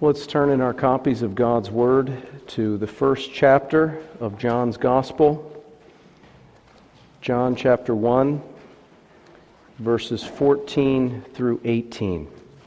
Let's turn in our copies of God's Word to the first chapter of John's Gospel. John chapter 1, verses 14 through 18.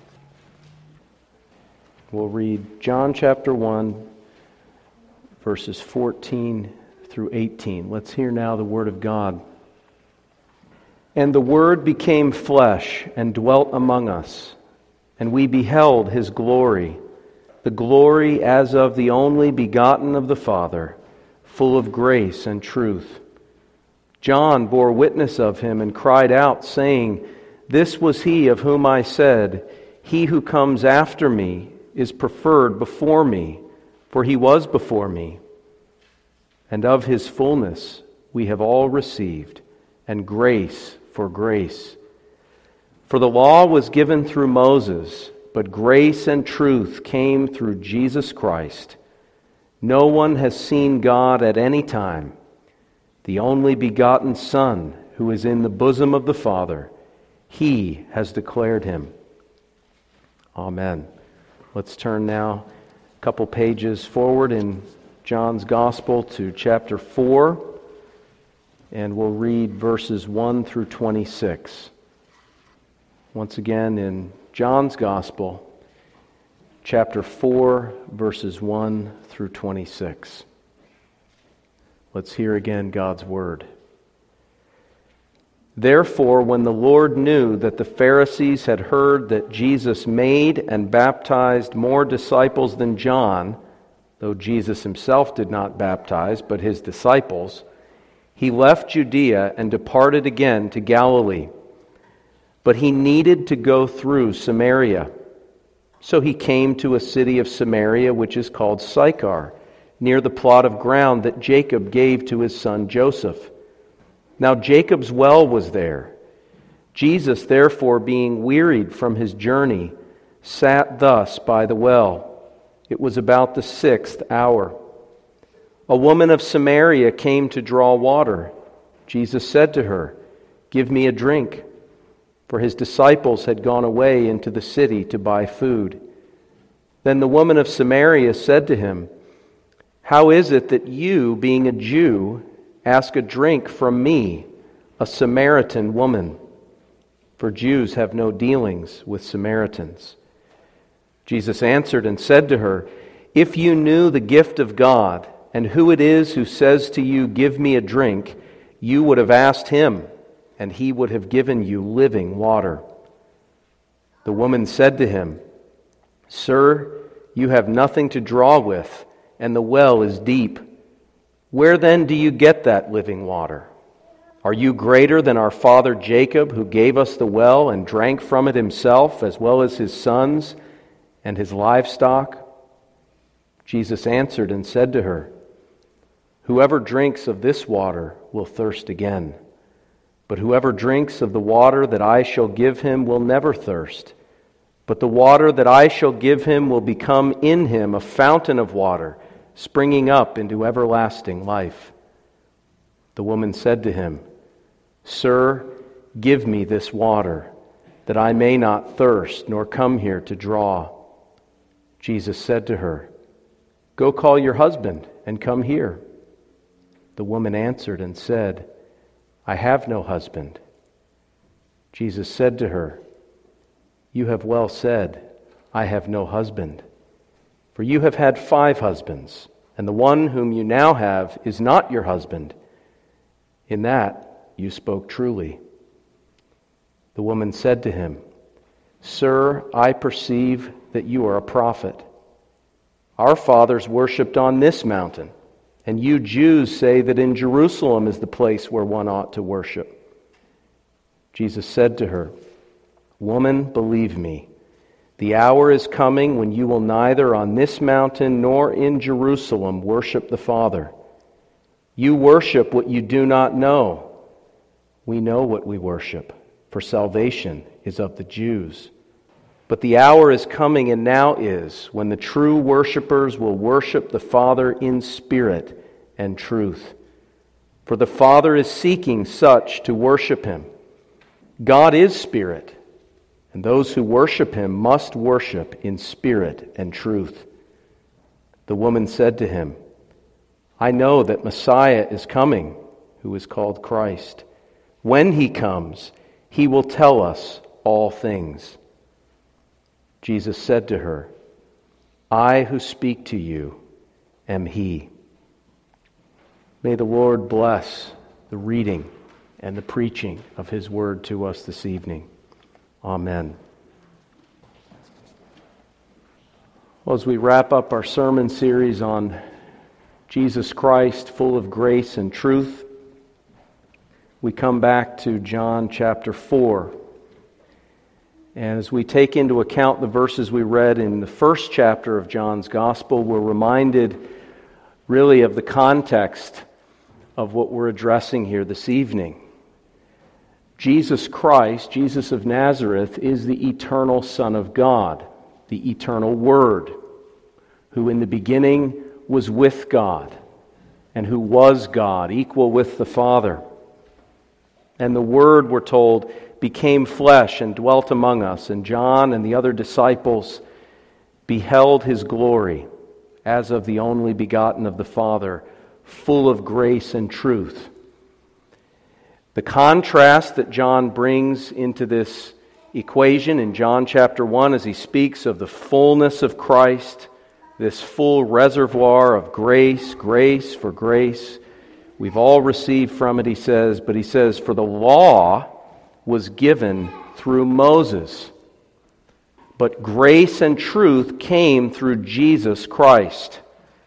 We'll read John chapter 1, verses 14 through 18. Let's hear now the Word of God. And the Word became flesh and dwelt among us, and we beheld His glory, the glory as of the only begotten of the Father, full of grace and truth. John bore witness of Him and cried out, saying, This was He of whom I said, He who comes after me is preferred before me, for He was before me. And of His fullness we have all received, and grace for grace. For the law was given through Moses, but grace and truth came through Jesus Christ. No one has seen God at any time. The only begotten Son, who is in the bosom of the Father, He has declared Him. Amen. Let's turn now a couple pages forward in John's Gospel to chapter 4, and we'll read verses 1 through 26. Once again in John's Gospel, chapter 4, verses 1 through 26. Let's hear again God's Word. Therefore, when the Lord knew that the Pharisees had heard that Jesus made and baptized more disciples than John, though Jesus Himself did not baptize, but His disciples, He left Judea and departed again to Galilee. But He needed to go through Samaria. So He came to a city of Samaria, which is called Sychar, near the plot of ground that Jacob gave to his son Joseph. Now Jacob's well was there. Jesus, therefore, being wearied from His journey, sat thus by the well. It was about the 6th hour. A woman of Samaria came to draw water. Jesus said to her, Give me a drink. For His disciples had gone away into the city to buy food. Then the woman of Samaria said to Him, How is it that you, being a Jew, ask a drink from me, a Samaritan woman? For Jews have no dealings with Samaritans. Jesus answered and said to her, If you knew the gift of God, and who it is who says to you, Give me a drink, you would have asked Him, and He would have given you living water. The woman said to Him, Sir, you have nothing to draw with, and the well is deep. Where then do you get that living water? Are you greater than our father Jacob, who gave us the well and drank from it himself, as well as his sons and his livestock? Jesus answered and said to her, Whoever drinks of this water will thirst again. But whoever drinks of the water that I shall give him will never thirst. But the water that I shall give him will become in him a fountain of water, springing up into everlasting life. The woman said to Him, Sir, give me this water, that I may not thirst, nor come here to draw. Jesus said to her, Go call your husband and come here. The woman answered and said, I have no husband. Jesus said to her, You have well said, I have no husband. For you have had 5 husbands, and the one whom you now have is not your husband. In that you spoke truly. The woman said to Him, Sir, I perceive that you are a prophet. Our fathers worshipped on this mountain, and you Jews say that in Jerusalem is the place where one ought to worship. Jesus said to her, Woman, believe me, the hour is coming when you will neither on this mountain nor in Jerusalem worship the Father. You worship what you do not know. We know what we worship, for salvation is of the Jews. But the hour is coming, and now is, when the true worshipers will worship the Father in spirit and truth. For the Father is seeking such to worship Him. God is spirit, and those who worship him must worship in spirit and truth." The woman said to him, "I know that Messiah is coming, who is called Christ. When he comes, he will tell us all things." Jesus said to her, "I who speak to you am he." May the Lord bless the reading and the preaching of his word to us this evening. Amen. Well, as we wrap up our sermon series on Jesus Christ, full of grace and truth, we come back to John chapter 4. And as we take into account the verses we read in the first chapter of John's Gospel, we're reminded really of the context of what we're addressing here this evening. Jesus Christ, Jesus of Nazareth, is the eternal Son of God, the eternal Word, who in the beginning was with God and who was God, equal with the Father. And the Word, we're told, became flesh and dwelt among us, and John and the other disciples beheld his glory as of the only begotten of the Father, full of grace and truth. The contrast that John brings into this equation in John chapter 1 as he speaks of the fullness of Christ, this full reservoir of grace, grace for grace, we've all received from it, he says, but he says, "For the law was given through Moses, but grace and truth came through Jesus Christ."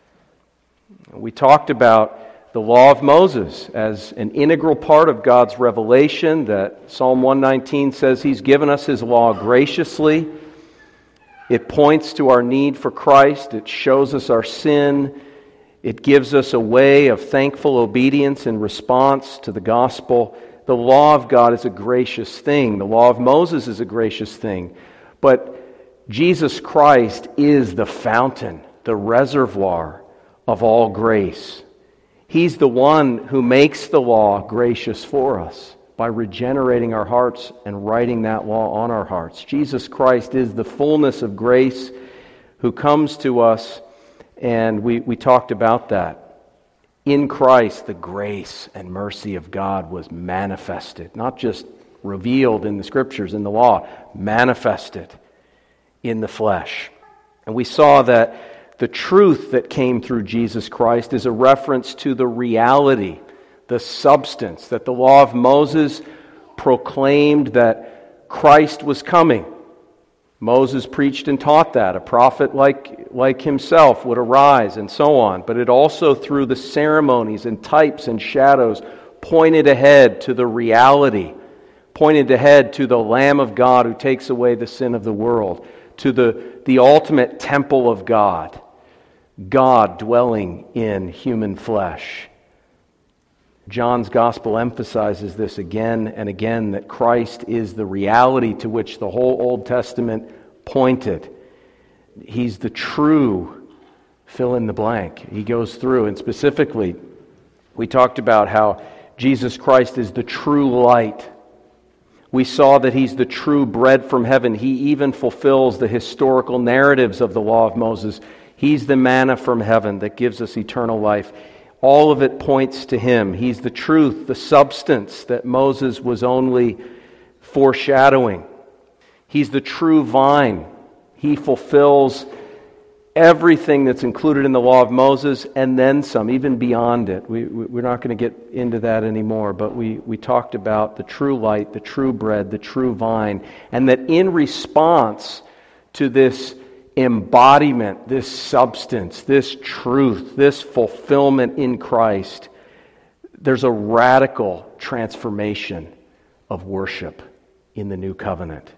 We talked about the law of Moses as an integral part of God's revelation, that Psalm 119 says he's given us his law graciously. It points to our need for Christ. It shows us our sin. It gives us a way of thankful obedience in response to the gospel. The law of God is a gracious thing. The law of Moses is a gracious thing. But Jesus Christ is the fountain, the reservoir of all grace. He's the one who makes the law gracious for us by regenerating our hearts and writing that law on our hearts. Jesus Christ is the fullness of grace who comes to us, and we talked about that. In Christ, the grace and mercy of God was manifested, not just revealed in the Scriptures, in the law, manifested in the flesh. And we saw that the truth that came through Jesus Christ is a reference to the reality, the substance, that the law of Moses proclaimed that Christ was coming. Moses preached and taught that. A prophet like himself would arise and so on. But it also, through the ceremonies and types and shadows, pointed ahead to the reality, pointed ahead to the Lamb of God who takes away the sin of the world, to the ultimate temple of God, God dwelling in human flesh. John's Gospel emphasizes this again and again, that Christ is the reality to which the whole Old Testament pointed. He's the true fill in the blank. He goes through, and specifically, we talked about how Jesus Christ is the true light. We saw that he's the true bread from heaven. He even fulfills the historical narratives of the law of Moses. He's the manna from heaven that gives us eternal life. All of it points to him. He's the truth, the substance that Moses was only foreshadowing. He's the true vine. He fulfills everything that's included in the law of Moses and then some, even beyond it. We're not going to get into that anymore, but we talked about the true light, the true bread, the true vine, and that in response to this embodiment, this substance, this truth, this fulfillment in Christ, there's a radical transformation of worship in the new covenant.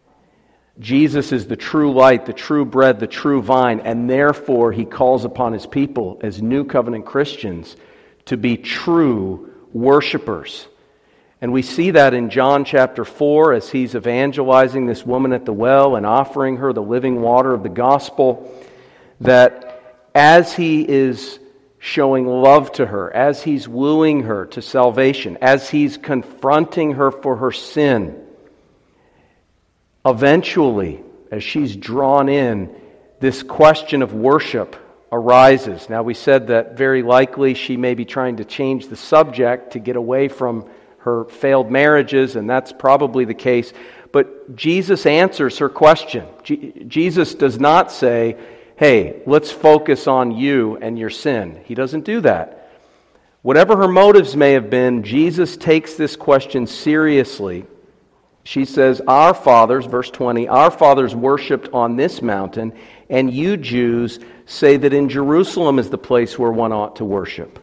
Jesus is the true light, the true bread, the true vine, and therefore he calls upon his people as new covenant Christians to be true worshipers. And we see that in John chapter 4 as he's evangelizing this woman at the well and offering her the living water of the gospel, that as he is showing love to her, as he's wooing her to salvation, as he's confronting her for her sin, Eventually, as she's drawn in, this question of worship arises. Now, we said that very likely she may be trying to change the subject to get away from her failed marriages, and that's probably the case. But Jesus answers her question. Jesus does not say, hey, let's focus on you and your sin. He doesn't do that. Whatever her motives may have been, Jesus takes this question seriously. She says, our fathers, verse 20, our fathers worshipped on this mountain, and you Jews say that in Jerusalem is the place where one ought to worship.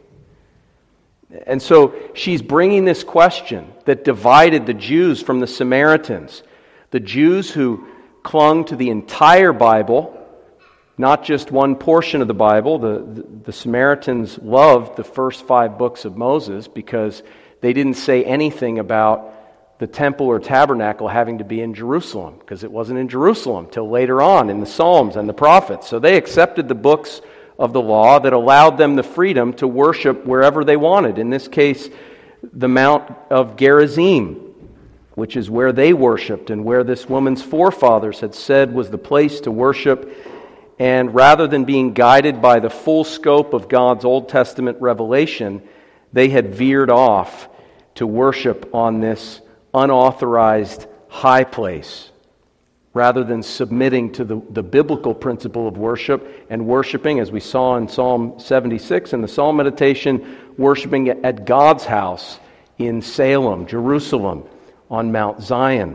And so she's bringing this question that divided the Jews from the Samaritans. The Jews who clung to the entire Bible, not just one portion of the Bible. The Samaritans loved the first 5 books of Moses because they didn't say anything about the temple or tabernacle having to be in Jerusalem, because it wasn't in Jerusalem till later on in the Psalms and the prophets. So they accepted the books of the law that allowed them the freedom to worship wherever they wanted. In this case, the Mount of Gerizim, which is where they worshipped and where this woman's forefathers had said was the place to worship. And rather than being guided by the full scope of God's Old Testament revelation, they had veered off to worship on this unauthorized high place, rather than submitting to the biblical principle of worship and worshiping, as we saw in Psalm 76 in the Psalm meditation, worshiping at God's house in Salem, Jerusalem, on Mount Zion.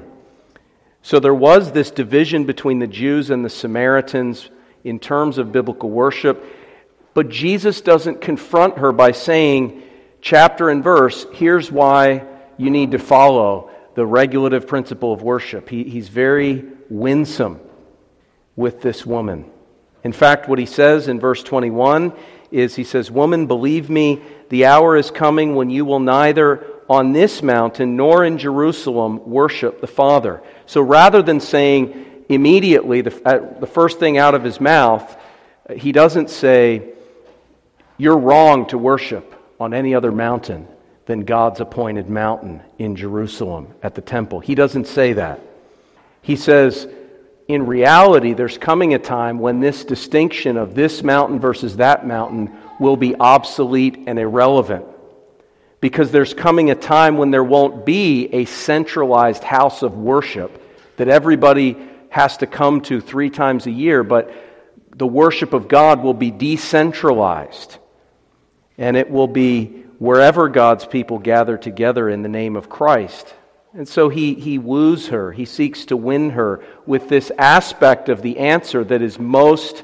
So there was this division between the Jews and the Samaritans in terms of biblical worship, but Jesus doesn't confront her by saying, chapter and verse, here's why you need to follow the regulative principle of worship. He's very winsome with this woman. In fact, what he says in verse 21 is, he says, woman, believe me, the hour is coming when you will neither on this mountain nor in Jerusalem worship the Father. So rather than saying immediately, the first thing out of his mouth, he doesn't say, you're wrong to worship on any other mountain than God's appointed mountain in Jerusalem at the temple. He doesn't say that. He says, in reality, there's coming a time when this distinction of this mountain versus that mountain will be obsolete and irrelevant. Because there's coming a time when there won't be a centralized house of worship that everybody has to come to 3 times a year, but the worship of God will be decentralized. And it will be wherever God's people gather together in the name of Christ. And so he woos her. He seeks to win her with this aspect of the answer that is most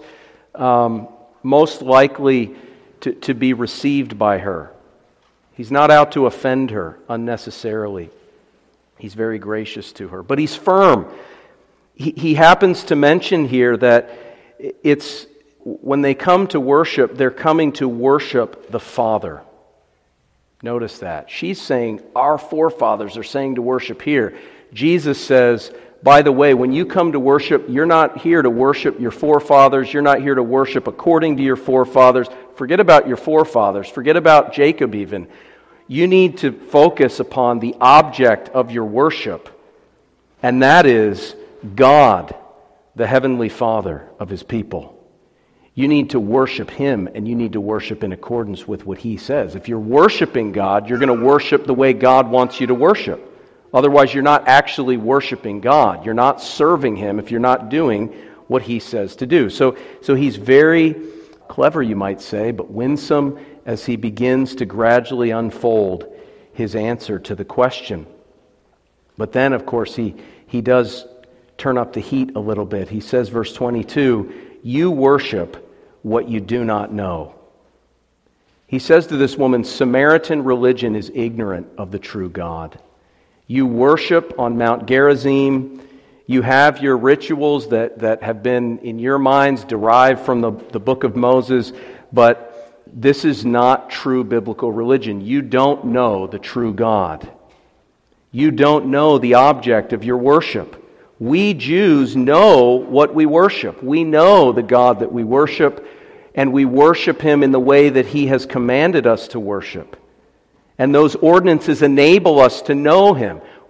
likely to be received by her. He's not out to offend her unnecessarily. He's very gracious to her. But he's firm. He happens to mention here that it's when they come to worship, they're coming to worship the Father. Notice that. She's saying, our forefathers are saying to worship here. Jesus says, by the way, when you come to worship, you're not here to worship your forefathers. You're not here to worship according to your forefathers. Forget about your forefathers. Forget about Jacob even. You need to focus upon the object of your worship, and that is God, the Heavenly Father of His people. You need to worship Him, and you need to worship in accordance with what He says. If you're worshiping God, you're going to worship the way God wants you to worship. Otherwise, you're not actually worshiping God. You're not serving Him if you're not doing what He says to do. So He's very clever, you might say, but winsome as He begins to gradually unfold His answer to the question. But then, of course, He does turn up the heat a little bit. He says, verse 22, you worship what you do not know. He says to this woman, Samaritan religion is ignorant of the true God. You worship on Mount Gerizim. You have your rituals that have been, in your minds, derived from the book of Moses, but this is not true biblical religion. You don't know the true God. You don't know the object of your worship. We Jews know what we worship. We know the God that we worship, and we worship Him in the way that He has commanded us to worship. And those ordinances enable us to know Him.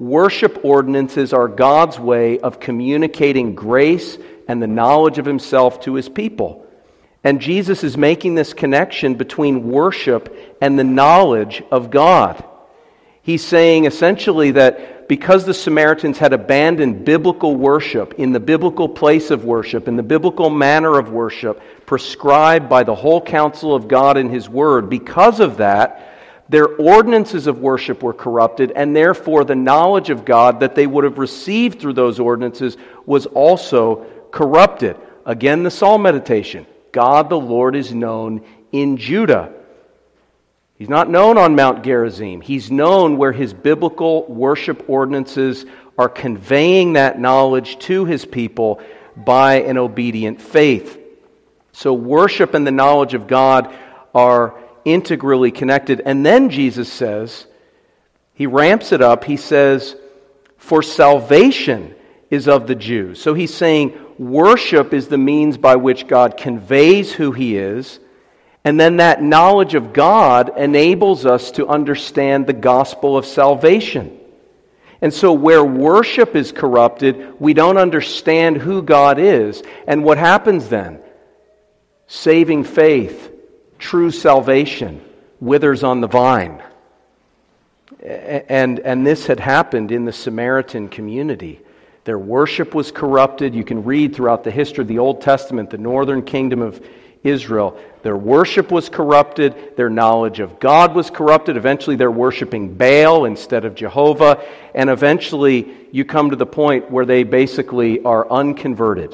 worship ordinances are God's way of communicating grace and the knowledge of himself to his people. And Jesus is making this connection between worship and the knowledge of God. He's saying essentially that because the Samaritans had abandoned biblical worship in the biblical place of worship, in the biblical manner of worship prescribed by the whole counsel of God in his word, because of that, their ordinances of worship were corrupted, and therefore the knowledge of God that they would have received through those ordinances was also corrupted. Again, the Psalm meditation. God the Lord is known in Judah. He's not known on Mount Gerizim. He's known where his biblical worship ordinances are conveying that knowledge to his people by an obedient faith. So worship and the knowledge of God are integrally connected. And then Jesus says, he ramps it up, he says, for salvation is of the Jews. So he's saying worship is the means by which God conveys who he is, and then that knowledge of God enables us to understand the gospel of salvation. And so where worship is corrupted, we don't understand who God is. And what happens then? Saving faith, true salvation, withers on the vine. And this had happened in the Samaritan community. Their worship was corrupted. You can read throughout the history of the Old Testament, the northern kingdom of Israel. Their worship was corrupted. Their knowledge of God was corrupted. Eventually they're worshiping Baal instead of Jehovah. And eventually you come to the point where they basically are unconverted.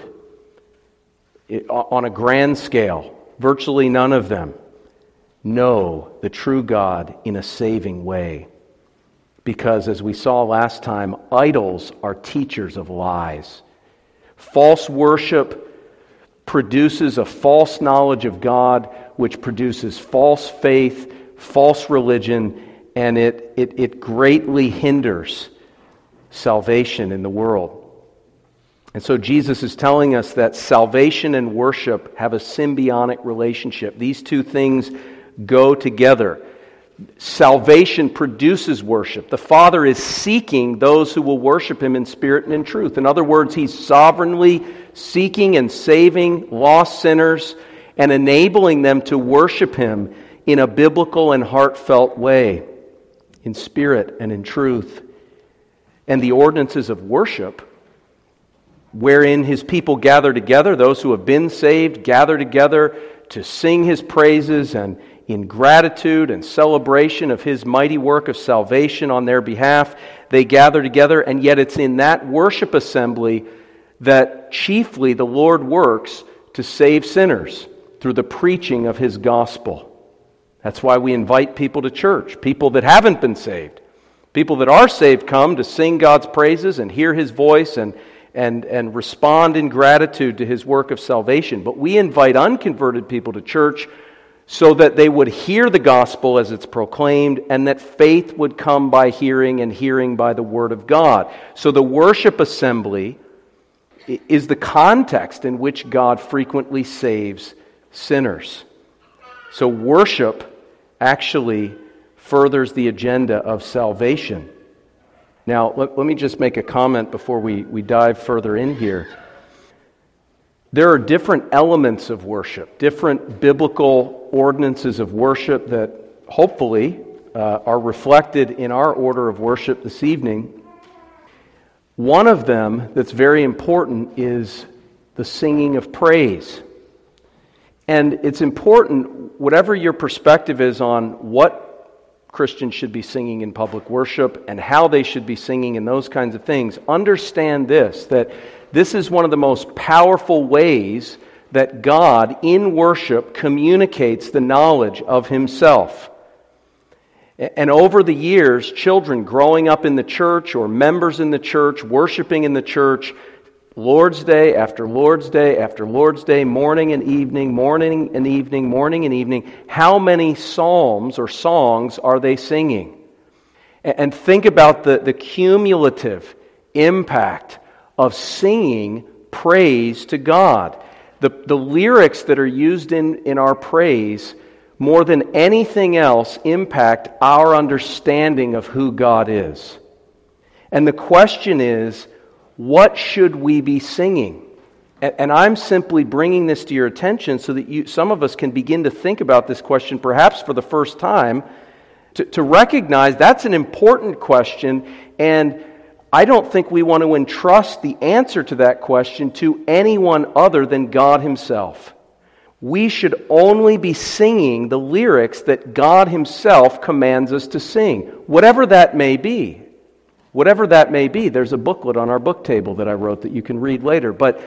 On a grand scale, virtually none of them know the true God in a saving way. Because, as we saw last time, idols are teachers of lies. False worship produces a false knowledge of God, which produces false faith, false religion, and it greatly hinders salvation in the world. And so Jesus is telling us that salvation and worship have a symbiotic relationship. These two things go together. Salvation produces worship. The Father is seeking those who will worship him in spirit and in truth. In other words, he's sovereignly seeking and saving lost sinners and enabling them to worship him in a biblical and heartfelt way, in spirit and in truth. And the ordinances of worship, wherein his people gather together, those who have been saved gather together to sing his praises and in gratitude and celebration of his mighty work of salvation on their behalf. They gather together, and yet it's in that worship assembly that chiefly the Lord works to save sinners through the preaching of his gospel. That's why we invite people to church, people that haven't been saved. People that are saved come to sing God's praises and hear his voice and respond in gratitude to his work of salvation. But we invite unconverted people to church so that they would hear the gospel as it's proclaimed, and that faith would come by hearing, and hearing by the word of God. So the worship assembly is the context in which God frequently saves sinners. So worship actually furthers the agenda of salvation. Now, let me just make a comment before we dive further in here. There are different elements of worship, different biblical ordinances of worship that hopefully are reflected in our order of worship this evening. One of them that's very important is the singing of praise. And it's important, whatever your perspective is on what Christians should be singing in public worship and how they should be singing and those kinds of things, understand this, that this is one of the most powerful ways that God in worship communicates the knowledge of himself. And over the years, children growing up in the church or members in the church, worshiping in the church, Lord's Day after Lord's Day after Lord's Day, morning and evening, morning and evening, morning and evening, how many psalms or songs are they singing? And think about the cumulative impact of singing praise to God. The lyrics that are used in our praise, more than anything else, impact our understanding of who God is. And the question is, what should we be singing? And I'm simply bringing this to your attention so that some of us can begin to think about this question perhaps for the first time, to recognize that's an important question, and I don't think we want to entrust the answer to that question to anyone other than God Himself. We should only be singing the lyrics that God Himself commands us to sing, whatever that may be. Whatever that may be. There's a booklet on our book table that I wrote that you can read later. But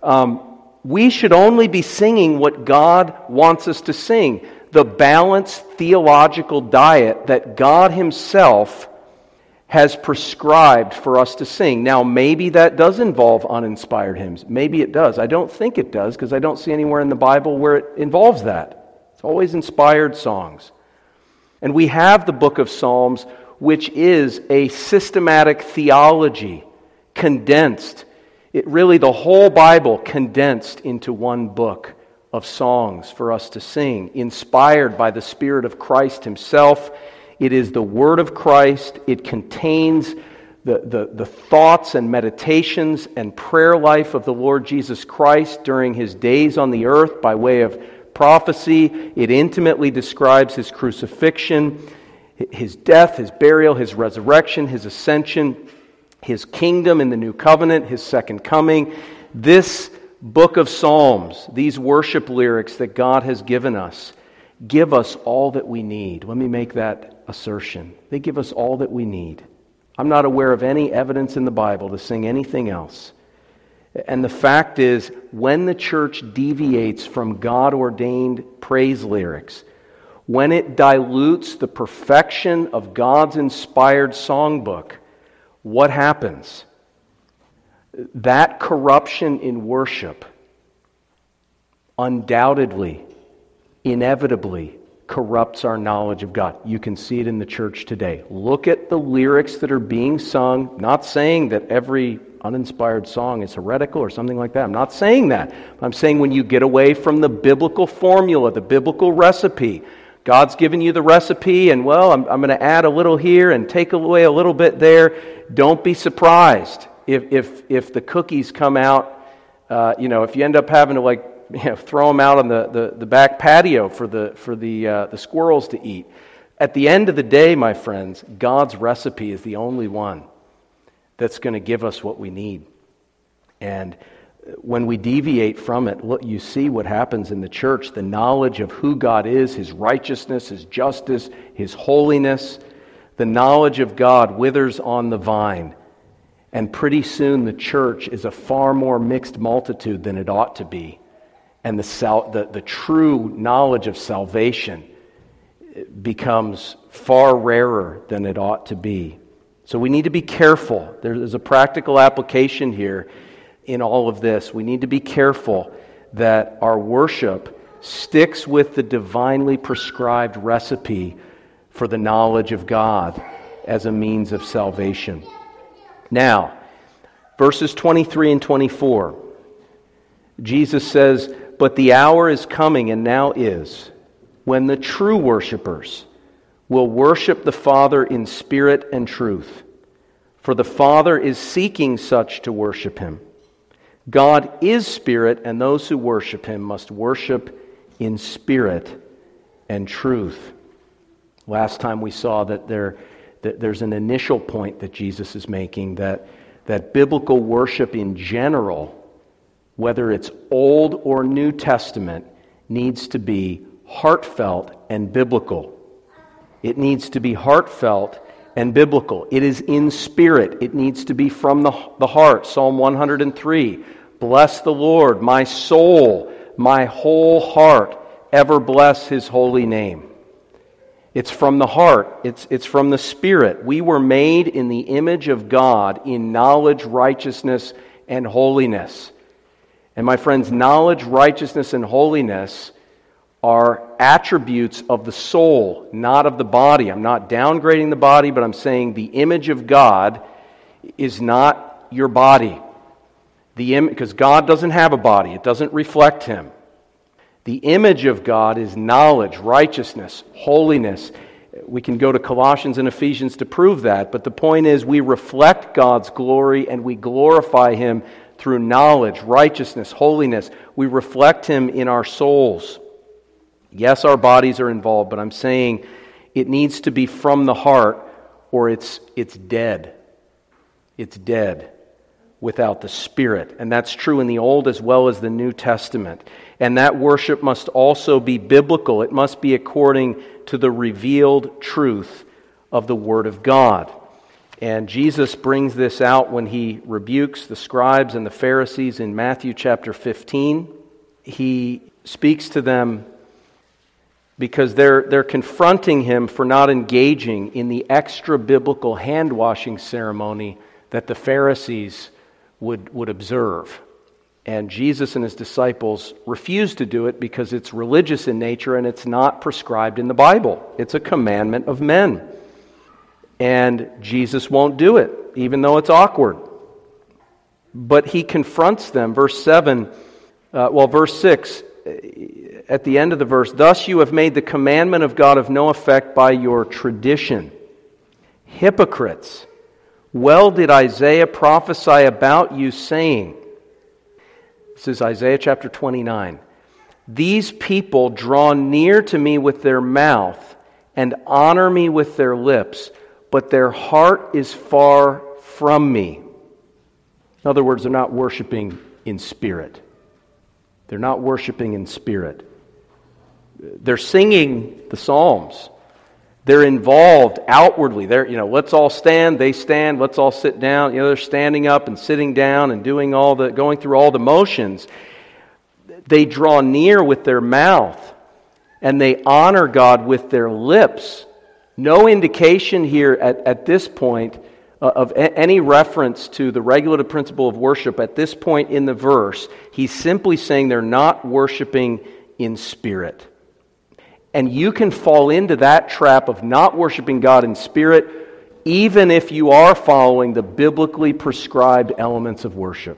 we should only be singing what God wants us to sing. The balanced theological diet that God Himself has prescribed for us to sing. Now, maybe that does involve uninspired hymns. Maybe it does. I don't think it does, because I don't see anywhere in the Bible where it involves that. It's always inspired songs. And we have the book of Psalms, which is a systematic theology, condensed. Really the whole Bible condensed into one book of songs for us to sing, inspired by the Spirit of Christ Himself. It is the Word of Christ. It contains the thoughts and meditations and prayer life of the Lord Jesus Christ during His days on the earth by way of prophecy. It intimately describes His crucifixion, His death, His burial, His resurrection, His ascension, His kingdom in the new covenant, His second coming. This book of Psalms, these worship lyrics that God has given us, give us all that we need. Let me make that assertion. They give us all that we need. I'm not aware of any evidence in the Bible to sing anything else. And the fact is, when the church deviates from God-ordained praise lyrics, when it dilutes the perfection of God's inspired songbook, what happens? That corruption in worship undoubtedly, inevitably corrupts our knowledge of God. You can see it in the church today. Look at the lyrics that are being sung. Not saying that every uninspired song is heretical or something like that. I'm not saying that. I'm saying when you get away from the biblical formula, the biblical recipe, God's given you the recipe, and I'm going to add a little here and take away a little bit there. Don't be surprised if the cookies come out. If you end up having to throw them out on the back patio for the squirrels to eat. At the end of the day, my friends, God's recipe is the only one that's going to give us what we need. And when we deviate from it, you see what happens in the church. The knowledge of who God is, His righteousness, His justice, His holiness. The knowledge of God withers on the vine. And pretty soon the church is a far more mixed multitude than it ought to be. And the true knowledge of salvation becomes far rarer than it ought to be. So we need to be careful. There's a practical application here in all of this. We need to be careful that our worship sticks with the divinely prescribed recipe for the knowledge of God as a means of salvation. Now, verses 23 and 24, Jesus says, "But the hour is coming, and now is, when the true worshipers will worship the Father in spirit and truth. For the Father is seeking such to worship Him. God is spirit, and those who worship Him must worship in spirit and truth." Last time we saw that there's an initial point that Jesus is making, that biblical worship in general, whether it's Old or New Testament, needs to be heartfelt and biblical. It needs to be heartfelt and biblical. It is in spirit. It needs to be from the heart. Psalm 103, "Bless the Lord, my soul, my whole heart, ever bless His holy name." It's from the heart. It's from the Spirit. We were made in the image of God in knowledge, righteousness, and holiness. And my friends, knowledge, righteousness, and holiness are attributes of the soul, not of the body. I'm not downgrading the body, but I'm saying the image of God is not your body. Because God doesn't have a body. It doesn't reflect Him. The image of God is knowledge, righteousness, holiness. We can go to Colossians and Ephesians to prove that, but the point is we reflect God's glory and we glorify Him through knowledge, righteousness, holiness. We reflect Him in our souls. Yes, our bodies are involved, but I'm saying it needs to be from the heart or it's dead. It's dead without the Spirit. And that's true in the Old as well as the New Testament. And that worship must also be biblical. It must be according to the revealed truth of the Word of God. And Jesus brings this out when He rebukes the scribes and the Pharisees in Matthew chapter 15. He speaks to them because they're confronting Him for not engaging in the extra-biblical hand-washing ceremony that the Pharisees would observe. And Jesus and His disciples refuse to do it because it's religious in nature and it's not prescribed in the Bible. It's a commandment of men. And Jesus won't do it, even though it's awkward. But He confronts them. Verse 6, at the end of the verse, "Thus you have made the commandment of God of no effect by your tradition. Hypocrites! Well did Isaiah prophesy about you, saying," this is Isaiah chapter 29, "These people draw near to me with their mouth and honor me with their lips, but their heart is far from me." In other words, they're not worshiping in spirit. They're not worshiping in spirit. They're singing the Psalms. They're involved outwardly. They're, let's all stand, they stand, let's all sit down. They're standing up and sitting down and going through all the motions. They draw near with their mouth and they honor God with their lips. No indication here at this point of any reference to the regulative principle of worship at this point in the verse. He's simply saying they're not worshiping in spirit. And you can fall into that trap of not worshiping God in spirit even if you are following the biblically prescribed elements of worship.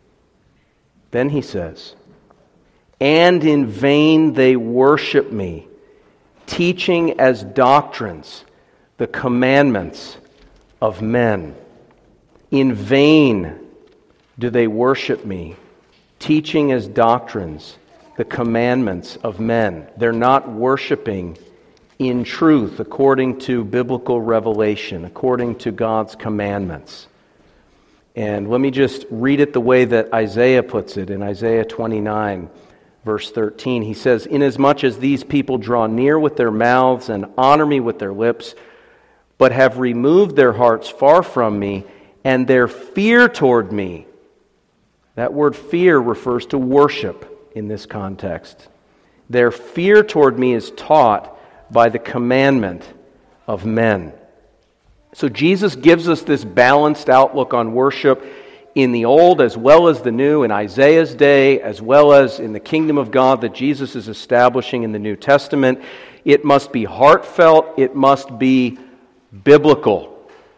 Then he says, "And in vain they worship me, teaching as doctrines the commandments of men." In vain do they worship me, teaching as doctrines the commandments of men. They're not worshiping in truth according to biblical revelation, according to God's commandments. And let me just read it the way that Isaiah puts it in Isaiah 29, verse 13. He says, "Inasmuch as these people draw near with their mouths and honor me with their lips, but have removed their hearts far from me, and their fear toward me." That word fear refers to worship in this context. "Their fear toward me is taught by the commandment of men." So Jesus gives us this balanced outlook on worship in the Old as well as the New, in Isaiah's day as well as in the kingdom of God that Jesus is establishing in the New Testament. It must be heartfelt, it must be biblical.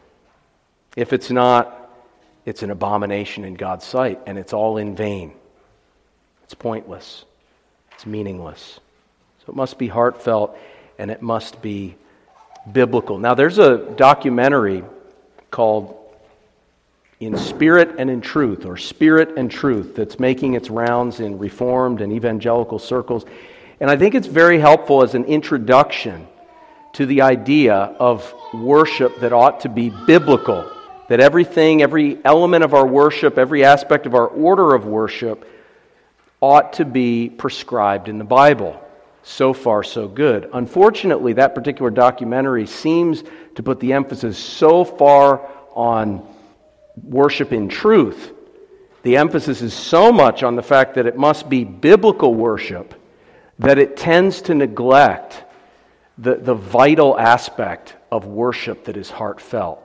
If it's not, it's an abomination in God's sight, and it's all in vain. It's pointless. It's meaningless. So it must be heartfelt, and it must be biblical. Now, there's a documentary called In Spirit and in Truth, or Spirit and Truth, that's making its rounds in Reformed and evangelical circles. And I think it's very helpful as an introduction to the idea of worship that ought to be biblical. That everything, every element of our worship, every aspect of our order of worship ought to be prescribed in the Bible. So far, so good. Unfortunately, that particular documentary seems to put the emphasis so far on worship in truth. The emphasis is so much on the fact that it must be biblical worship that it tends to neglect the vital aspect of worship that is heartfelt.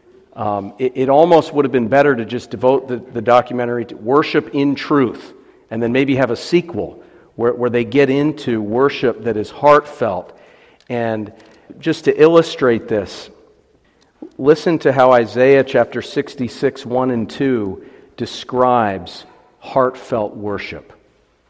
It almost would have been better to just devote the documentary to worship in truth, and then maybe have a sequel where they get into worship that is heartfelt. And just to illustrate this, listen to how Isaiah chapter 66, 1 and 2 describes heartfelt worship.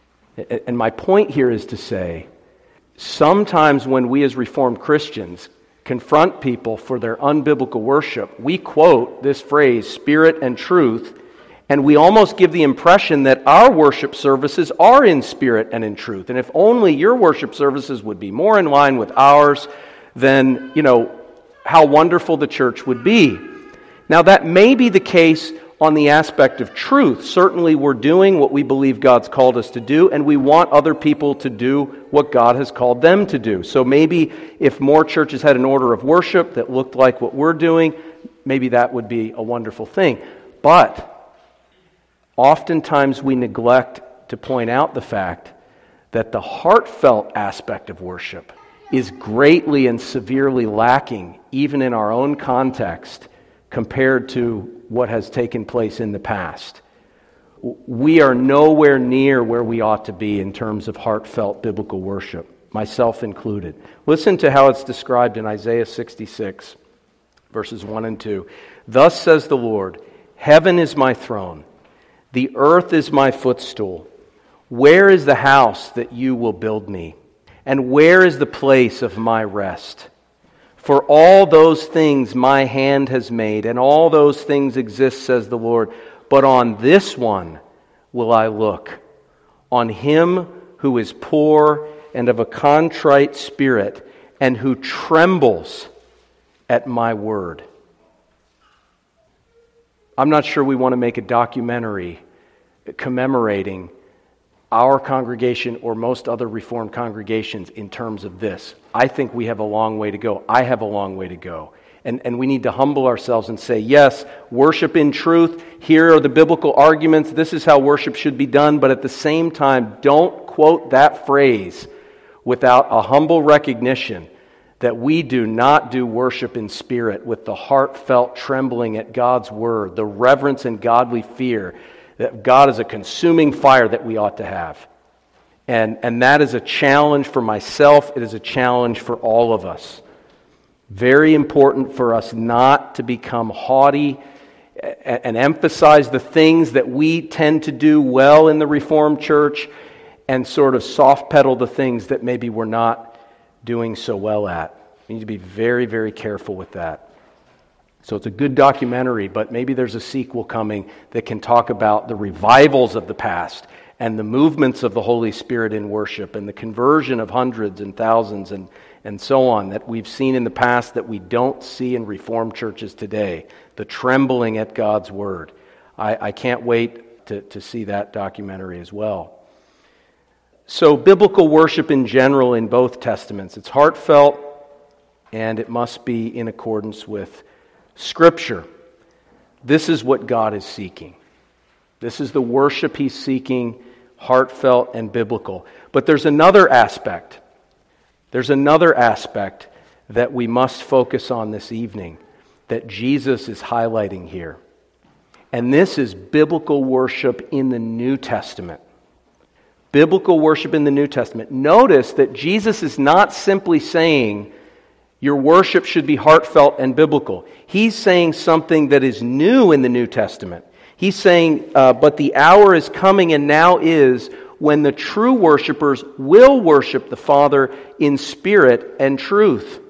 And my point here is to say, sometimes when we as Reformed Christians confront people for their unbiblical worship, we quote this phrase, spirit and truth, and we almost give the impression that our worship services are in spirit and in truth. And if only your worship services would be more in line with ours, then, how wonderful the church would be. Now, that may be the case on the aspect of truth. Certainly, we're doing what we believe God's called us to do, and we want other people to do what God has called them to do. So maybe if more churches had an order of worship that looked like what we're doing, maybe that would be a wonderful thing. But oftentimes we neglect to point out the fact that the heartfelt aspect of worship is greatly and severely lacking, even in our own context, compared to what has taken place in the past. We are nowhere near where we ought to be in terms of heartfelt biblical worship, myself included. Listen to how it's described in Isaiah 66, verses 1 and 2. Thus says the Lord, heaven is my throne, the earth is my footstool. Where is the house that you will build me? And where is the place of my rest? For all those things my hand has made, and all those things exist, says the Lord. But on this one will I look, on him who is poor and of a contrite spirit, and who trembles at my word. I'm not sure we want to make a documentary commemorating our congregation or most other Reformed congregations in terms of this. I think we have a long way to go. I have a long way to go. And we need to humble ourselves and say, yes, worship in truth. Here are the biblical arguments. This is how worship should be done. But at the same time, don't quote that phrase without a humble recognition that we do not do worship in spirit with the heartfelt trembling at God's word, the reverence and godly fear that God is a consuming fire that we ought to have. And that is a challenge for myself. It is a challenge for all of us. Very important for us not to become haughty and emphasize the things that we tend to do well in the Reformed Church and sort of soft pedal the things that maybe we're not doing so well at. We need to be very, very careful with that. So it's a good documentary, but maybe there's a sequel coming that can talk about the revivals of the past and the movements of the Holy Spirit in worship and the conversion of hundreds and thousands and so on that we've seen in the past that we don't see in Reformed churches today. The trembling at God's Word. I can't wait to see that documentary as well. So biblical worship in general in both Testaments. It's heartfelt and it must be in accordance with Scripture. This is what God is seeking. This is the worship He's seeking, heartfelt and biblical. But there's another aspect. There's another aspect that we must focus on this evening that Jesus is highlighting here. And this is biblical worship in the New Testament. Biblical worship in the New Testament. Notice that Jesus is not simply saying your worship should be heartfelt and biblical. He's saying something that is new in the New Testament. He's saying, but the hour is coming and now is when the true worshipers will worship the Father in spirit and truth.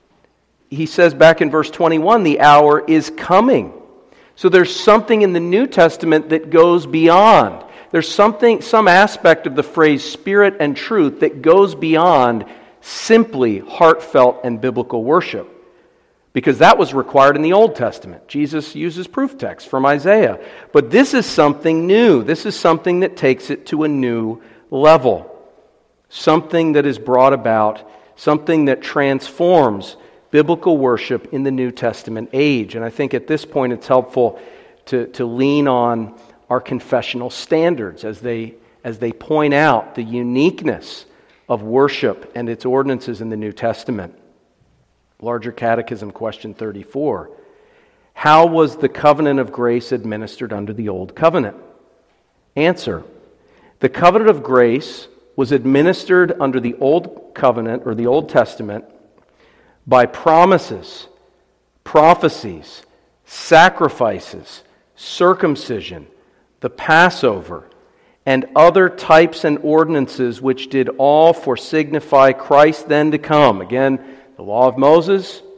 He says back in verse 21, the hour is coming. So there's something in the New Testament that goes beyond. There's some aspect of the phrase spirit and truth that goes beyond simply heartfelt and biblical worship. Because that was required in the Old Testament. Jesus uses proof text from Isaiah. But this is something new. This is something that takes it to a new level. Something that is brought about, something that transforms biblical worship in the New Testament age. And I think at this point it's helpful to lean on our confessional standards as they point out the uniqueness of worship and its ordinances in the New Testament. Larger Catechism, question 34. How was the covenant of grace administered under the Old Covenant? Answer. The covenant of grace was administered under the Old Covenant or the Old Testament by promises, prophecies, sacrifices, circumcision, the Passover, and other types and ordinances which did all for signify Christ then to come. Again, the law of Moses,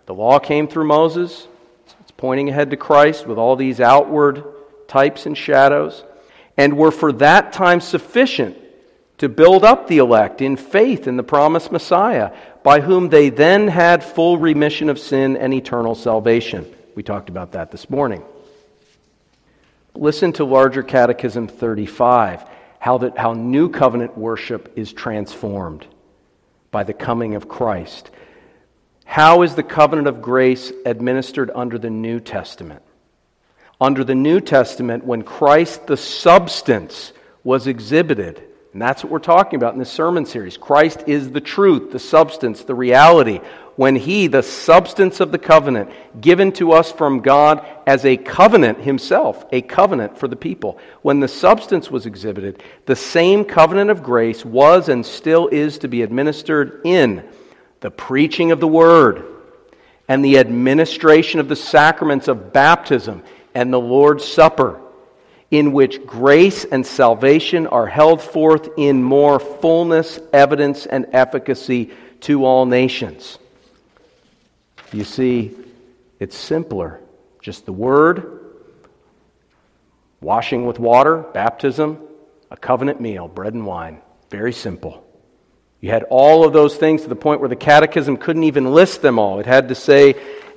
The law came through Moses. It's pointing ahead to Christ with all these outward types and shadows, and were for that time sufficient to build up the elect in faith in the promised Messiah, by whom they then had full remission of sin and eternal salvation. We talked about that this morning. Listen to Larger Catechism 35, how New Covenant worship is transformed by the coming of Christ. How is the covenant of grace administered under the New Testament? Under the New Testament, when Christ, the substance, was exhibited, and that's what we're talking about in this sermon series. Christ is the truth, the substance, the reality. When He, the substance of the covenant, given to us from God as a covenant Himself, a covenant for the people. When the substance was exhibited, the same covenant of grace was and still is to be administered in the preaching of the Word and the administration of the sacraments of baptism and the Lord's Supper, in which grace and salvation are held forth in more fullness, evidence, and efficacy to all nations. You see, it's simpler. Just the Word, washing with water, baptism, a covenant meal, bread and wine. Very simple. You had all of those things to the point where the Catechism couldn't even list them all. It had to say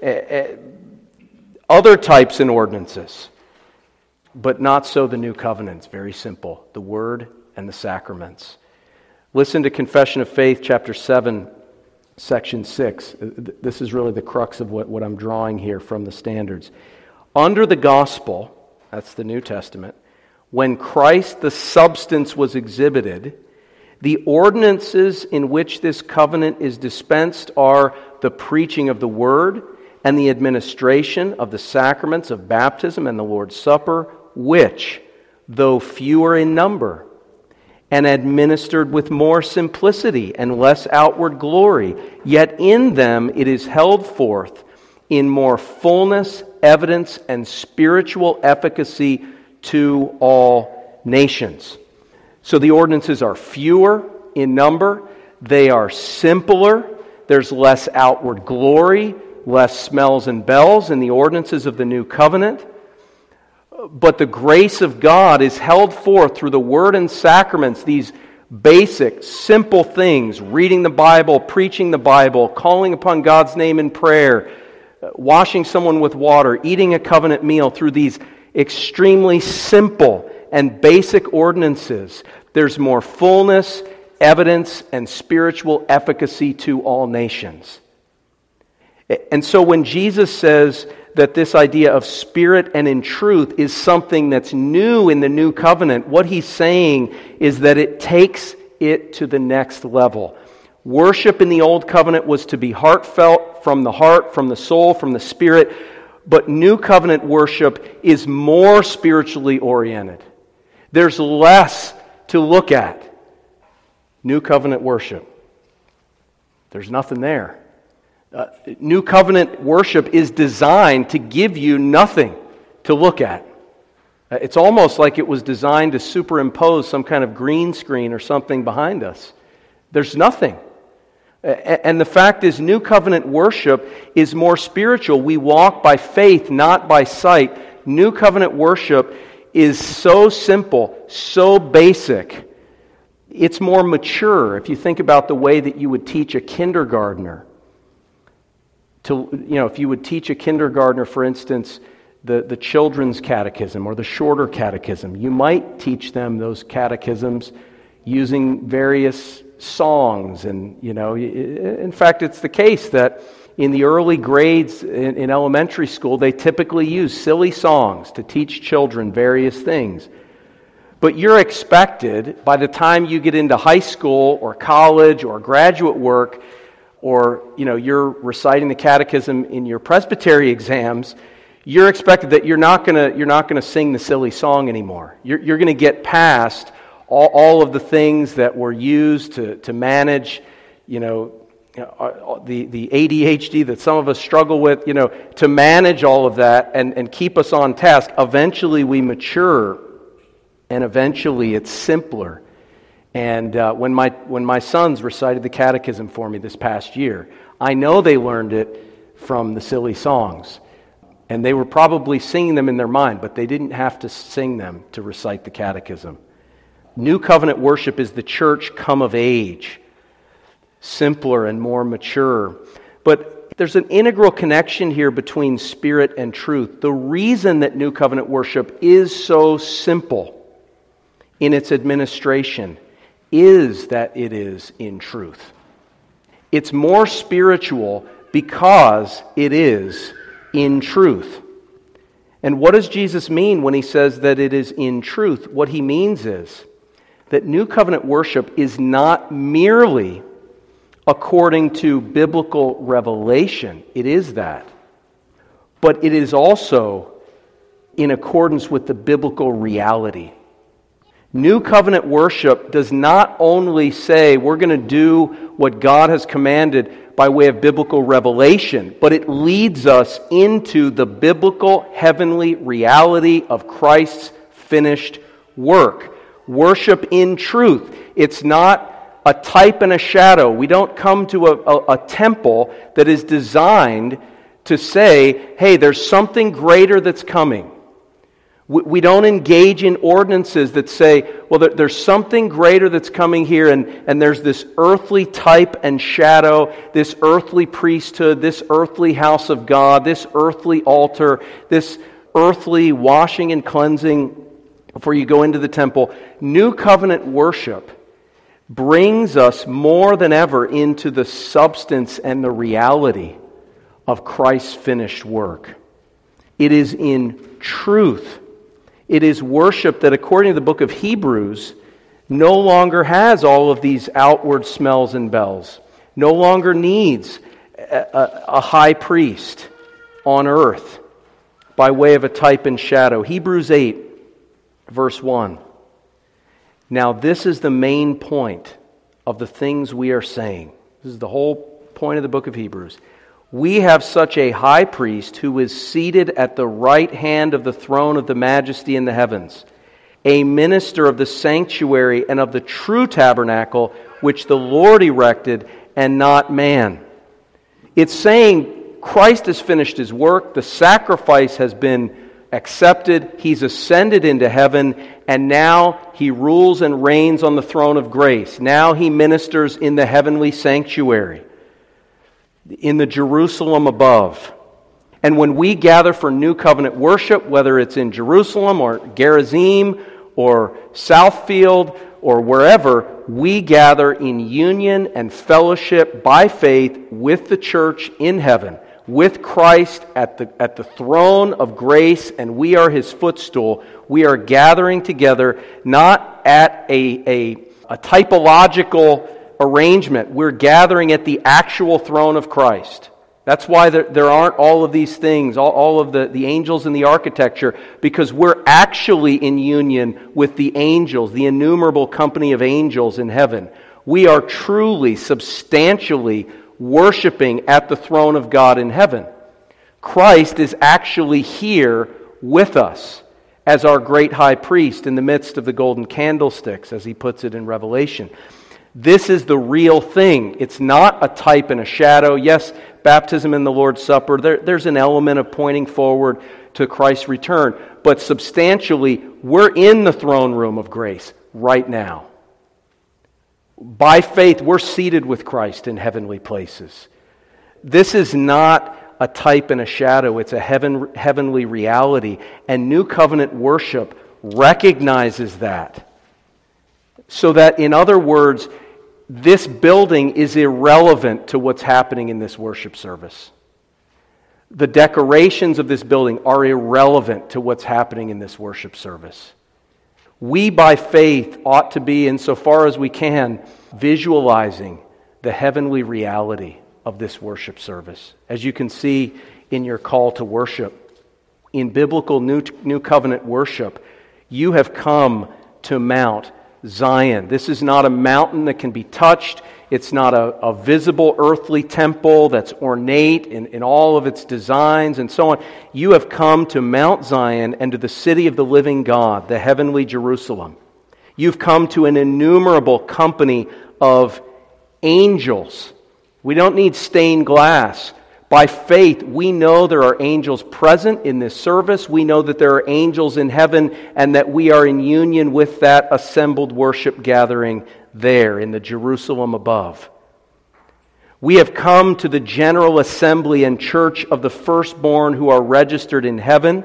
other types and ordinances. But not so the New Covenant. It's very simple. The Word and the sacraments. Listen to Confession of Faith, chapter 7, section 6. This is really the crux of what I'm drawing here from the standards. Under the gospel, that's the New Testament, when Christ the substance was exhibited, the ordinances in which this covenant is dispensed are the preaching of the Word and the administration of the sacraments of baptism and the Lord's Supper, which, though fewer in number, and administered with more simplicity and less outward glory, yet in them it is held forth in more fullness, evidence, and spiritual efficacy to all nations. So the ordinances are fewer in number, they are simpler, there's less outward glory, less smells and bells in the ordinances of the New Covenant. But the grace of God is held forth through the Word and sacraments, these basic, simple things, reading the Bible, preaching the Bible, calling upon God's name in prayer, washing someone with water, eating a covenant meal, through these extremely simple and basic ordinances. There's more fullness, evidence, and spiritual efficacy to all nations. And so when Jesus says that this idea of spirit and in truth is something that's new in the New Covenant, what He's saying is that it takes it to the next level. Worship in the Old Covenant was to be heartfelt, from the heart, from the soul, from the spirit, but New Covenant worship is more spiritually oriented. There's less to look at. New Covenant worship, there's nothing there. New Covenant worship is designed to give you nothing to look at. It's almost like it was designed to superimpose some kind of green screen or something behind us. There's nothing. And the fact is, New Covenant worship is more spiritual. We walk by faith, not by sight. New Covenant worship is so simple, so basic. It's more mature. If you think about the way that you would teach a kindergartner, if you would teach a kindergartner, for instance, the children's catechism or the shorter catechism, you might teach them those catechisms using various songs. And, in fact, it's the case that in the early grades in elementary school, they typically use silly songs to teach children various things. But you're expected, by the time you get into high school or college or graduate work, or you're reciting the catechism in your presbytery exams, you're expected that you're not going to sing the silly song anymore. You're going to get past all of the things that were used to manage, the ADHD that some of us struggle with, to manage all of that and keep us on task. Eventually we mature, and eventually it's simpler. And when my sons recited the catechism for me this past year, I know they learned it from the silly songs. And they were probably singing them in their mind, but they didn't have to sing them to recite the catechism. New covenant worship is the church come of age, simpler and more mature. But there's an integral connection here between spirit and truth. The reason that new covenant worship is so simple in its administration is that it is in truth. It's more spiritual because it is in truth. And what does Jesus mean when he says that it is in truth? What he means is that new covenant worship is not merely according to biblical revelation. It is that. But it is also in accordance with the biblical reality. New covenant worship does not only say we're going to do what God has commanded by way of biblical revelation, but it leads us into the biblical heavenly reality of Christ's finished work. Worship in truth. It's not a type and a shadow. We don't come to a temple that is designed to say, hey, there's something greater that's coming. We don't engage in ordinances that say, well, there's something greater that's coming here, and there's this earthly type and shadow, this earthly priesthood, this earthly house of God, this earthly altar, this earthly washing and cleansing before you go into the temple. New covenant worship brings us more than ever into the substance and the reality of Christ's finished work. It is in truth. It is worship that, according to the book of Hebrews, no longer has all of these outward smells and bells, no longer needs a high priest on earth by way of a type and shadow. Hebrews 8, verse 1. Now this is the main point of the things we are saying. This is the whole point of the book of Hebrews. We have such a high priest who is seated at the right hand of the throne of the majesty in the heavens, a minister of the sanctuary and of the true tabernacle, which the Lord erected and not man. It's saying Christ has finished his work, the sacrifice has been accepted, he's ascended into heaven, and now he rules and reigns on the throne of grace. Now he ministers in the heavenly sanctuary, in the Jerusalem above. And when we gather for new covenant worship, whether it's in Jerusalem or Gerizim or Southfield or wherever, we gather in union and fellowship by faith with the church in heaven, with Christ at the throne of grace, and we are his footstool. We are gathering together not at a typological arrangement. We're gathering at the actual throne of Christ. That's why there aren't all of these things, all of the angels and the architecture, because we're actually in union with the angels, the innumerable company of angels in heaven. We are truly, substantially worshiping at the throne of God in heaven. Christ is actually here with us as our great high priest in the midst of the golden candlesticks, as he puts it in Revelation. This is the real thing. It's not a type and a shadow. Yes, baptism and the Lord's Supper, there's an element of pointing forward to Christ's return. But substantially, we're in the throne room of grace right now. By faith, we're seated with Christ in heavenly places. This is not a type and a shadow. It's a heavenly reality. And New Covenant worship recognizes that. So that, in other words, this building is irrelevant to what's happening in this worship service. The decorations of this building are irrelevant to what's happening in this worship service. We, by faith, ought to be, insofar as we can, visualizing the heavenly reality of this worship service. As you can see in your call to worship, in biblical New Covenant worship, you have come to Mount Zion. This is not a mountain that can be touched. It's not a visible earthly temple that's ornate in all of its designs and so on. You have come to Mount Zion and to the city of the living God, the heavenly Jerusalem. You've come to an innumerable company of angels. We don't need stained glass By faith, we know there are angels present in this service. We know that there are angels in heaven and that we are in union with that assembled worship gathering there in the Jerusalem above. We have come to the general assembly and church of the firstborn who are registered in heaven.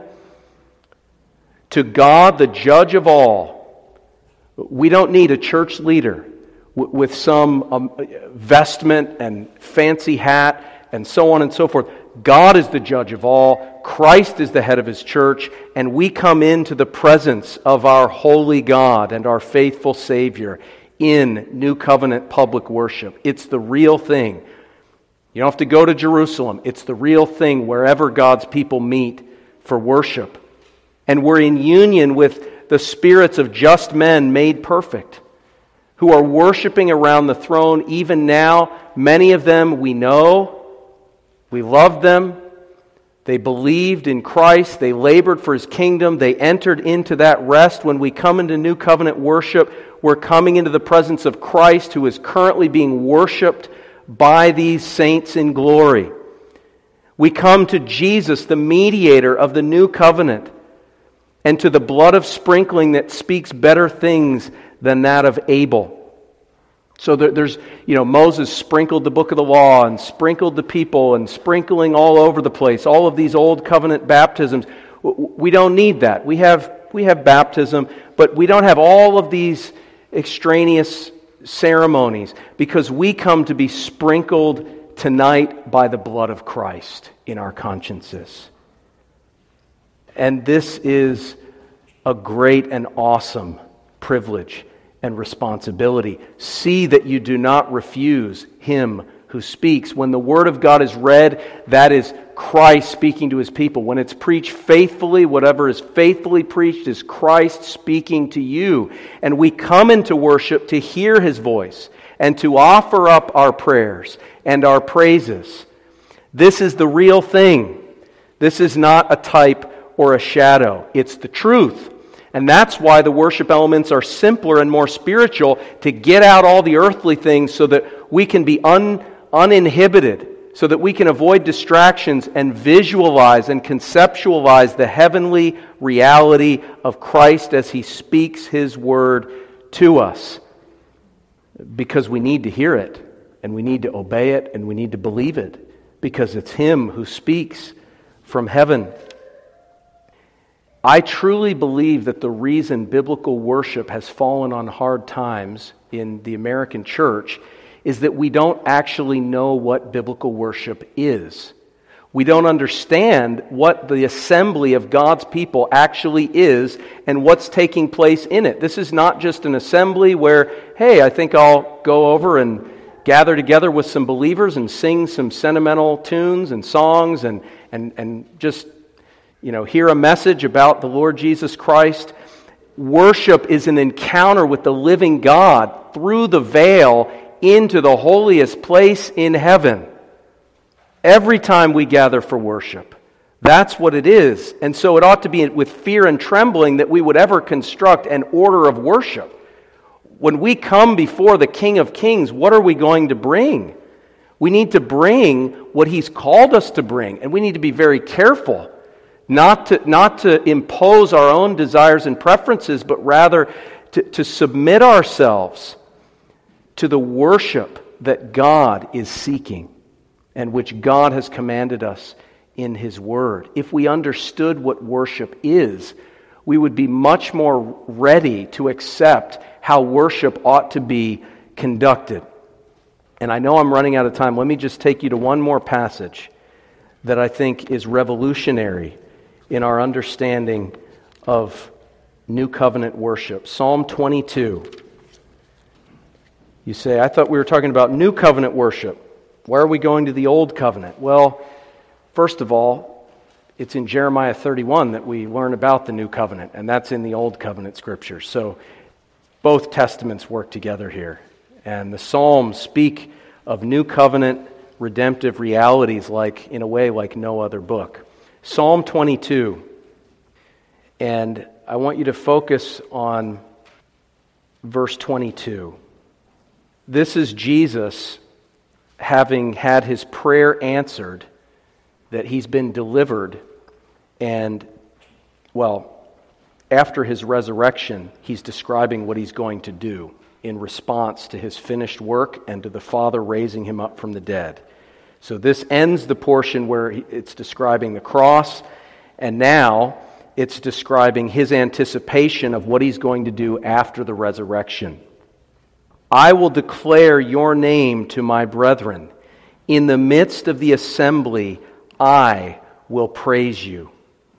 To God, the judge of all. We don't need a church leader with some vestment and fancy hat and so on and so forth. God is the judge of all. Christ is the head of His church. And we come into the presence of our holy God and our faithful Savior in New Covenant public worship. It's the real thing. You don't have to go to Jerusalem. It's the real thing wherever God's people meet for worship. And we're in union with the spirits of just men made perfect, who are worshiping around the throne even now. Many of them we know. We love them. They believed in Christ. They labored for His kingdom. They entered into that rest. When we come into New Covenant worship, we're coming into the presence of Christ, who is currently being worshiped by these saints in glory. We come to Jesus, the mediator of the New Covenant, and to the blood of sprinkling that speaks better things than that of Abel. So there's, Moses sprinkled the book of the law and sprinkled the people and sprinkling all over the place, all of these old covenant baptisms. We don't need that. We have baptism, but we don't have all of these extraneous ceremonies because we come to be sprinkled tonight by the blood of Christ in our consciences. And this is a great and awesome privilege and responsibility. See that you do not refuse Him who speaks. When the Word of God is read, that is Christ speaking to His people. When it's preached faithfully, whatever is faithfully preached is Christ speaking to you. And we come into worship to hear His voice and to offer up our prayers and our praises. This is the real thing. This is not a type or a shadow. It's the truth. And that's why the worship elements are simpler and more spiritual, to get out all the earthly things so that we can be uninhibited, so that we can avoid distractions and visualize and conceptualize the heavenly reality of Christ as He speaks His word to us. Because we need to hear it, and we need to obey it, and we need to believe it, because it's Him who speaks from heaven. I truly believe that the reason biblical worship has fallen on hard times in the American church is that we don't actually know what biblical worship is. We don't understand what the assembly of God's people actually is and what's taking place in it. This is not just an assembly where, hey, I think I'll go over and gather together with some believers and sing some sentimental tunes and songs and just hear a message about the Lord Jesus Christ. Worship is an encounter with the living God through the veil into the holiest place in heaven. Every time we gather for worship, that's what it is. And so it ought to be with fear and trembling that we would ever construct an order of worship. When we come before the King of Kings, what are we going to bring? We need to bring what He's called us to bring, and we need to be very careful not to impose our own desires and preferences, but rather to submit ourselves to the worship that God is seeking and which God has commanded us in His Word. If we understood what worship is, we would be much more ready to accept how worship ought to be conducted. And I know I'm running out of time. Let me just take you to one more passage that I think is revolutionary in our understanding of New Covenant worship. Psalm 22. You say, I thought we were talking about New Covenant worship. Why are we going to the Old Covenant? Well, first of all, it's in Jeremiah 31 that we learn about the New Covenant, and that's in the Old Covenant Scriptures. So both Testaments work together here. And the Psalms speak of New Covenant redemptive realities in a way like no other book. Psalm 22, and I want you to focus on verse 22. This is Jesus having had His prayer answered that he's been delivered, and, well, after his resurrection, he's describing what he's going to do in response to his finished work and to the Father raising him up from the dead. So this ends the portion where it's describing the cross, and now it's describing his anticipation of what he's going to do after the resurrection. I will declare your name to my brethren. In the midst of the assembly, I will praise you.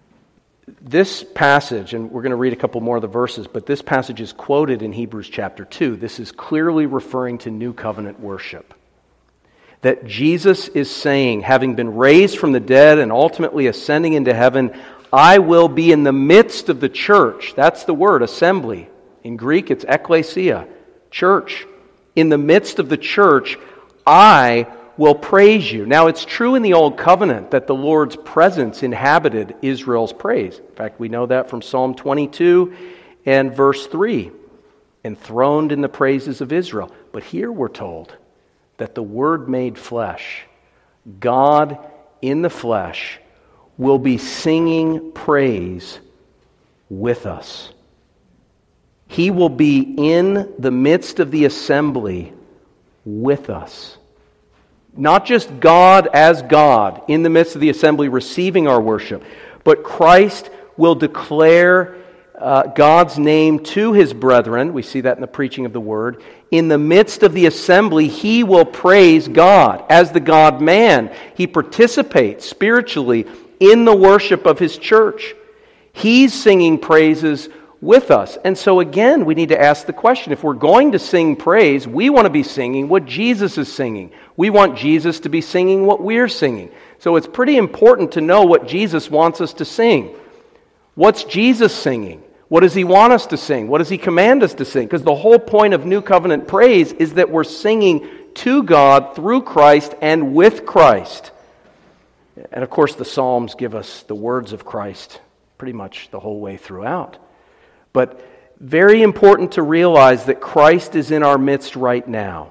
This passage, and we're going to read a couple more of the verses, but this passage is quoted in Hebrews chapter 2. This is clearly referring to New Covenant worship. That Jesus is saying, having been raised from the dead and ultimately ascending into heaven, I will be in the midst of the church. That's the word, assembly. In Greek, it's ekklesia, church. In the midst of the church, I will praise you. Now, it's true in the Old Covenant that the Lord's presence inhabited Israel's praise. In fact, we know that from Psalm 22 and verse 3, enthroned in the praises of Israel. But here we're told that the Word made flesh, God in the flesh, will be singing praise with us. He will be in the midst of the assembly with us. Not just God as God in the midst of the assembly receiving our worship, but Christ will declare God's name to his brethren. We see that in the preaching of the word. In the midst of the assembly, he will praise God. As the God-man, he participates spiritually in the worship of his church. He's singing praises with us. And so again, we need to ask the question, if we're going to sing praise, we want to be singing what Jesus is singing. We want Jesus to be singing what we're singing. So it's pretty important to know what Jesus wants us to sing. What's Jesus singing? What does he want us to sing? What does he command us to sing? Because the whole point of New Covenant praise is that we're singing to God through Christ and with Christ. And of course, the Psalms give us the words of Christ pretty much the whole way throughout. But very important to realize that Christ is in our midst right now,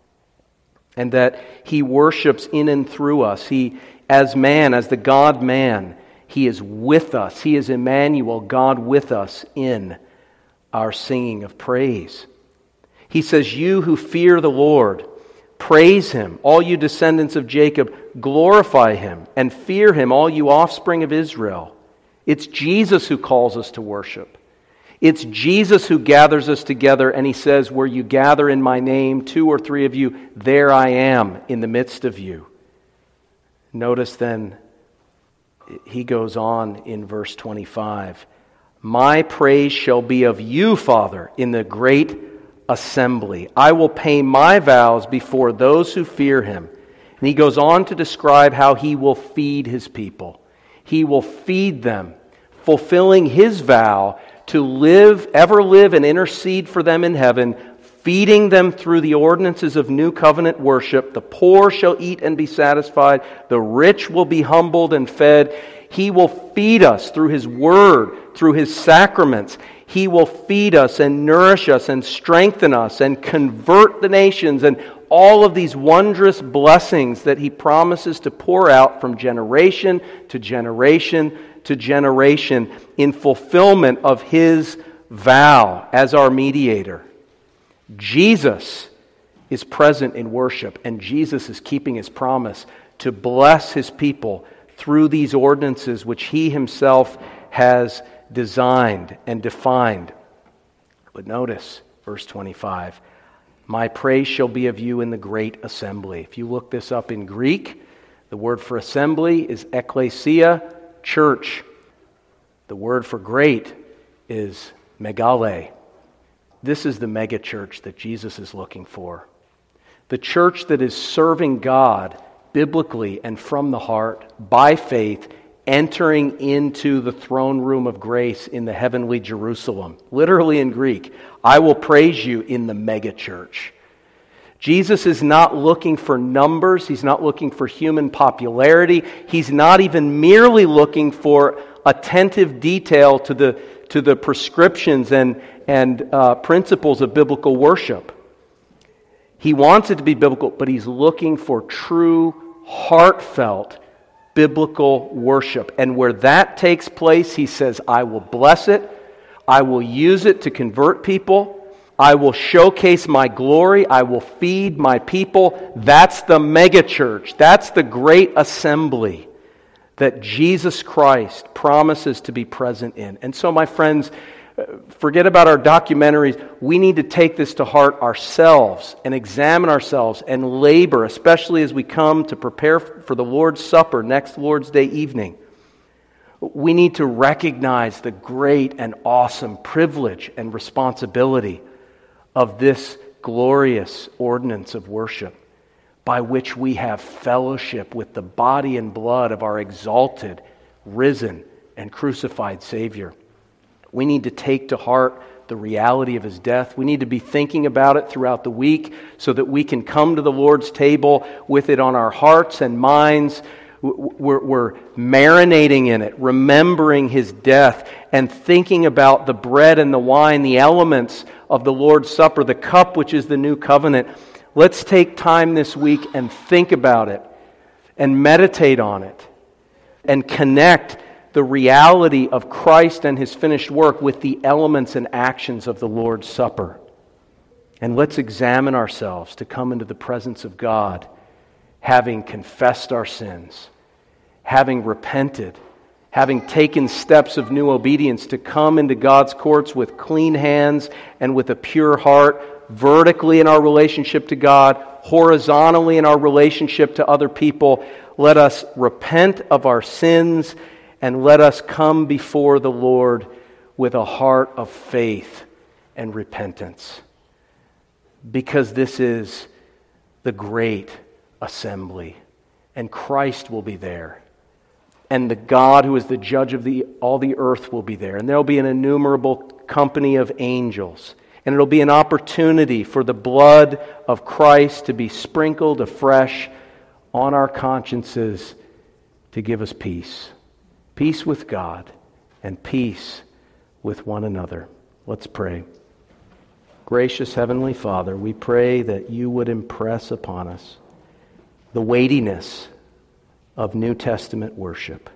and that he worships in and through us. He, as man, as the God-man, he is with us. He is Emmanuel, God with us in our singing of praise. He says, you who fear the Lord, praise him. All you descendants of Jacob, glorify him and fear him, all you offspring of Israel. It's Jesus who calls us to worship. It's Jesus who gathers us together, and he says, where you gather in my name, 2 or 3 of you, there I am in the midst of you. Notice then, he goes on in verse 25, my praise shall be of you, Father, in the great assembly. I will pay my vows before those who fear him. And he goes on to describe how he will feed his people. He will feed them, fulfilling his vow to live, ever live and intercede for them in heaven, feeding them through the ordinances of New Covenant worship. The poor shall eat and be satisfied. The rich will be humbled and fed. He will feed us through his word, through his sacraments. He will feed us and nourish us and strengthen us and convert the nations, and all of these wondrous blessings that he promises to pour out from generation to generation to generation in fulfillment of his vow as our mediator. Jesus is present in worship, and Jesus is keeping his promise to bless his people through these ordinances which he himself has designed and defined. But notice verse 25, my praise shall be of you in the great assembly. If you look this up in Greek, the word for assembly is ekklesia, church. The word for great is megale. This is the mega church that Jesus is looking for. The church that is serving God biblically and from the heart, by faith, entering into the throne room of grace in the heavenly Jerusalem. Literally in Greek, I will praise you in the mega church. Jesus is not looking for numbers. He's not looking for human popularity. He's not even merely looking for attentive detail to the prescriptions and principles of biblical worship. He wants it to be biblical, but he's looking for true, heartfelt biblical worship. And where that takes place, he says, I will bless it. I will use it to convert people. I will showcase my glory. I will feed my people. That's the megachurch. That's the great assembly that Jesus Christ promises to be present in. And so, my friends, forget about our documentaries. We need to take this to heart ourselves and examine ourselves and labor, especially as we come to prepare for the Lord's Supper next Lord's Day evening. We need to recognize the great and awesome privilege and responsibility of this glorious ordinance of worship, by which we have fellowship with the body and blood of our exalted, risen, and crucified Savior. We need to take to heart the reality of His death. We need to be thinking about it throughout the week so that we can come to the Lord's table with it on our hearts and minds. We're marinating in it, remembering His death, and thinking about the bread and the wine, the elements of the Lord's Supper, the cup which is the new covenant. Let's take time this week and think about it and meditate on it and connect the reality of Christ and His finished work with the elements and actions of the Lord's Supper. And let's examine ourselves to come into the presence of God, having confessed our sins, having repented, having taken steps of new obedience to come into God's courts with clean hands and with a pure heart, vertically in our relationship to God, horizontally in our relationship to other people. Let us repent of our sins and let us come before the Lord with a heart of faith and repentance. Because this is the great assembly, and Christ will be there. And the God who is the judge of all the earth will be there. And there will be an innumerable company of angels. And it will be an opportunity for the blood of Christ to be sprinkled afresh on our consciences to give us peace. Peace with God and peace with one another. Let's pray. Gracious Heavenly Father, we pray that You would impress upon us the weightiness of New Testament worship.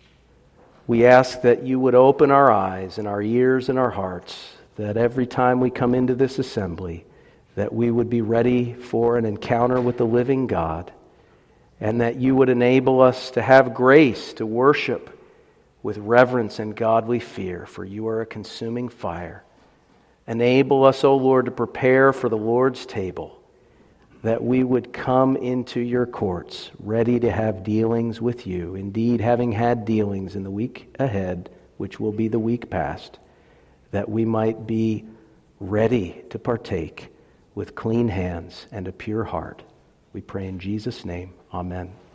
We ask that You would open our eyes and our ears and our hearts, that every time we come into this assembly, that we would be ready for an encounter with the living God, and that You would enable us to have grace to worship with reverence and godly fear, for You are a consuming fire. Enable us, O Lord, to prepare for the Lord's table, that we would come into Your courts ready to have dealings with You. Indeed, having had dealings in the week ahead, which will be the week past, that we might be ready to partake with clean hands and a pure heart. We pray in Jesus' name. Amen.